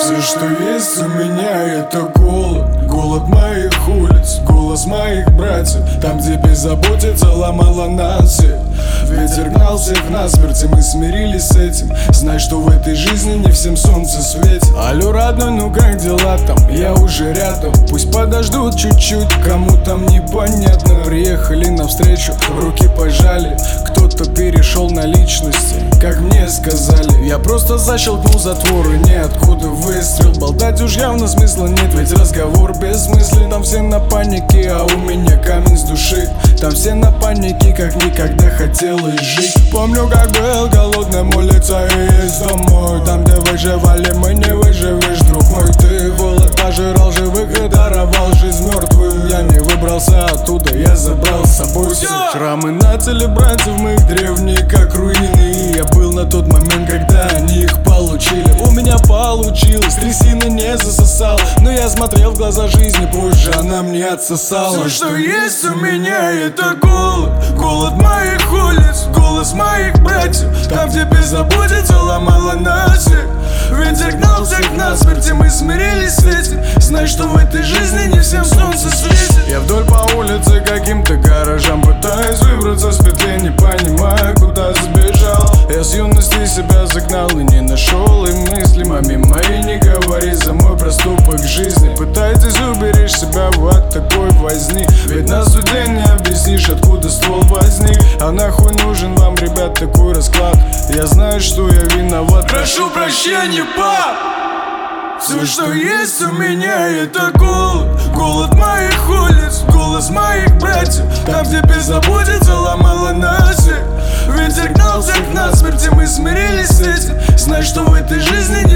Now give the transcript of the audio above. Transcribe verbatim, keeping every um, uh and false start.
Все, что есть у меня, это голод. Голод моих улиц, голос моих братьев. Там, где беззаботица ломала нас всех. Ветер гнал всех насмерть, и мы смирились с этим. Знай, что в этой жизни не всем солнце светит. Алло, родной, ну как дела там? Я уже рядом. Пусть подождут чуть-чуть, кому там непонятно. Приехали навстречу, руки пожали. Кто-то перешел на личности, как мне сказали. Я просто защелкнул затвор, и ниоткуда выстрел. Болтать уж явно смысла нет, ведь разговор бессмыслен. Там все на панике, а у меня камень с души. Там все на панике, как никогда хотелось жить. Помню, как был голодным, улица и есть домой. Там, где выживали, мы не выживешь, друг мой. Ты голод пожирал живых и даровал жизнь мертвым. Я не выбрался оттуда, я забрал с собой все. Шрамы на теле братьев моих древние, как руины. И я был на тот момент, когда они их получили. У меня получилось, трясина не засосал. Но я смотрел в глаза жизни, позже она мне отсосала. Все, что есть у меня, это голод. Голод моих улиц, голос моих братьев. Там, где беззаботица ломала нас всех. Ветер гнал всех насмерть, и мы смирились с этим. Знай, что в этой жизни не всем солнце светит. Я вдоль по улице каким-то гаражам пытаюсь выбраться с петли, не понимая, куда сбежал. Я с юности себя загнал и не нашел и мысли. Маме моей не говори за мой проступок жизни. Пытайтесь уберечь себя от такой возни, ведь на суде не объяснишь, откуда ствол возник. А нахуй нужен вам, ребят, такой расклад? Я знаю, что я виноват. Прошу прощения, пап. Все, что есть у меня, это голод. Голод моих улиц, голос моих братьев. Там, где беззаботица ломала нас всех. Ветер гнал всех насмерть, и мы смирились с этим. Знай, что в этой жизни не